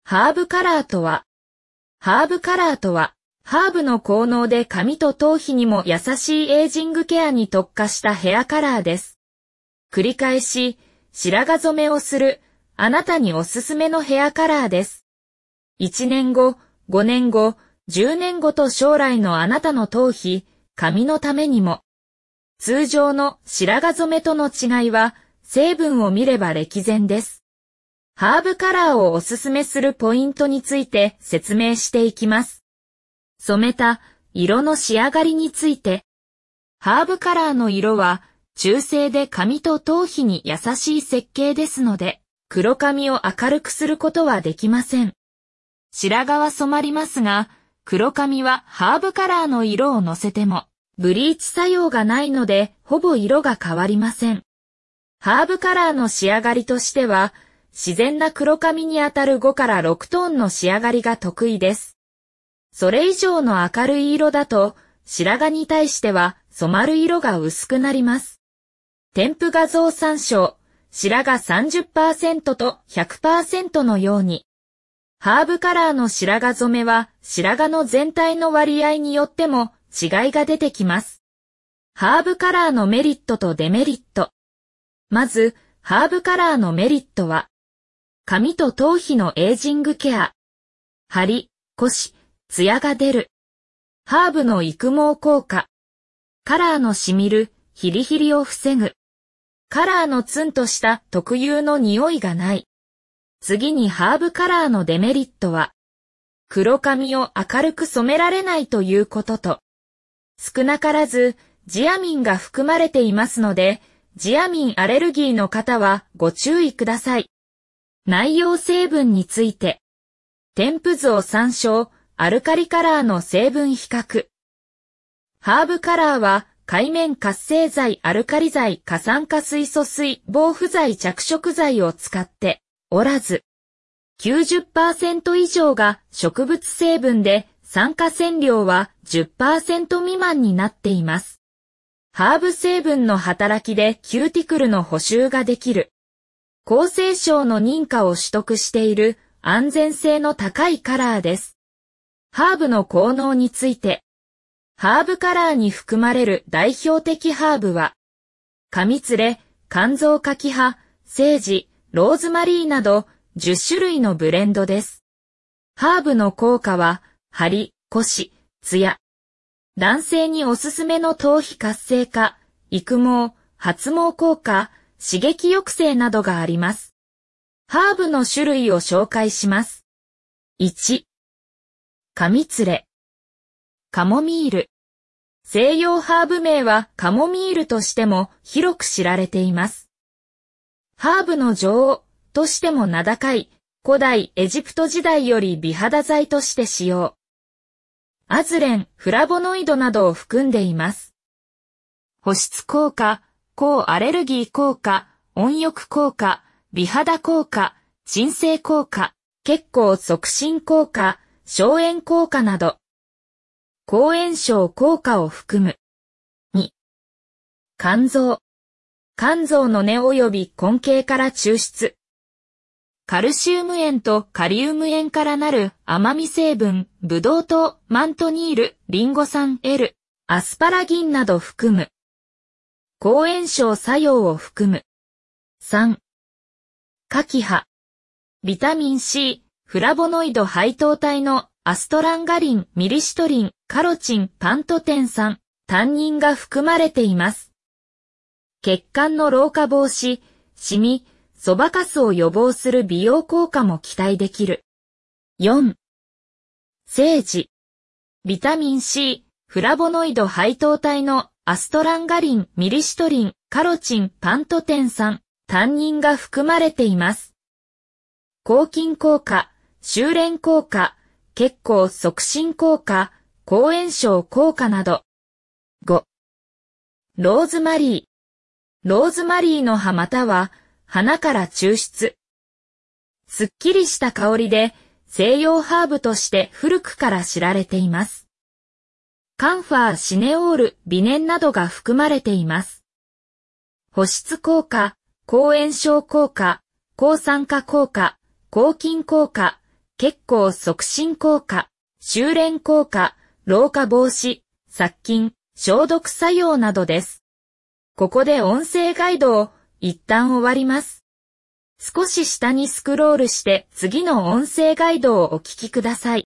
ハーブカラーとは、ハーブの効能で髪と頭皮にも優しいエイジングケアに特化したヘアカラーです。繰り返し、白髪染めをする、あなたにおすすめのヘアカラーです。1年後、5年後、10年後と将来のあなたの頭皮、髪のためにも。通常の白髪染めとの違いは、成分を見れば歴然です。ハーブカラーをおすすめするポイントについて説明していきます。染めた色の仕上がりについて。ハーブカラーの色は中性で髪と頭皮に優しい設計ですので、黒髪を明るくすることはできません。白髪は染まりますが、黒髪はハーブカラーの色をのせても、ブリーチ作用がないので、ほぼ色が変わりません。ハーブカラーの仕上がりとしては、自然な黒髪にあたる5から6トーンの仕上がりが得意です。それ以上の明るい色だと、白髪に対しては染まる色が薄くなります。添付画像参照、白髪 30% と 100% のように。ハーブカラーの白髪染めは白髪の全体の割合によっても違いが出てきます。ハーブカラーのメリットとデメリット。まず、ハーブカラーのメリットは、髪と頭皮のエイジングケア。張り、コシ、ツヤが出る。ハーブの育毛効果。カラーのしみる、ヒリヒリを防ぐ。カラーのツンとした特有の匂いがない。次にハーブカラーのデメリットは、黒髪を明るく染められないということと、少なからずジアミンが含まれていますので、ジアミンアレルギーの方はご注意ください。内容成分について。添付図を参照、アルカリカラーの成分比較。ハーブカラーは界面活性剤、アルカリ剤、過酸化水素水、防腐剤、着色剤を使っておらず、90% 以上が植物成分で酸化染料は 10% 未満になっています。ハーブ成分の働きでキューティクルの補修ができる。厚生省の認可を取得している安全性の高いカラーです。ハーブの効能について。ハーブカラーに含まれる代表的ハーブは、上連れ、甘草柿葉、セージ、ローズマリーなど10種類のブレンドです。ハーブの効果は、張り、コシ、ツヤ。男性におすすめの頭皮活性化、育毛、発毛効果、刺激抑制などがあります。ハーブの種類を紹介します。1、上連れ。カモミール。西洋ハーブ名はカモミールとしても広く知られています。ハーブの女王としても名高い古代エジプト時代より美肌剤として使用。アズレン、フラボノイドなどを含んでいます。保湿効果、抗アレルギー効果、温浴効果、美肌効果、鎮静効果、血行促進効果、消炎効果など、抗炎症効果を含む。2、甘草。甘草の根及び根茎から抽出。カルシウム塩とカリウム塩からなる甘み成分、ブドウ糖、マントニール、リンゴ酸 L、アスパラギンなど含む。抗炎症作用を含む。3、柿葉。ビタミン C、フラボノイド配糖体のアストランガリン、ミリシトリン、カロチン、パントテン酸、タンニンが含まれています。血管の老化防止、シミ、そばかすを予防する美容効果も期待できる。4、セージ。ビタミン C、フラボノイド配糖体のアストランガリン、ミリシトリン、カロチン、パントテン酸、タンニンが含まれています。抗菌効果、収斂効果、血行促進効果、抗炎症効果など。5、ローズマリー。ローズマリーの葉または花から抽出。すっきりした香りで西洋ハーブとして古くから知られています。カンファー、シネオール、ビネンなどが含まれています。保湿効果、抗炎症効果、抗酸化効果、抗菌効果、 血行促進効果、収斂効果、老化防止、殺菌、消毒作用などです。ここで音声ガイドを一旦終わります。少し下にスクロールして次の音声ガイドをお聞きください。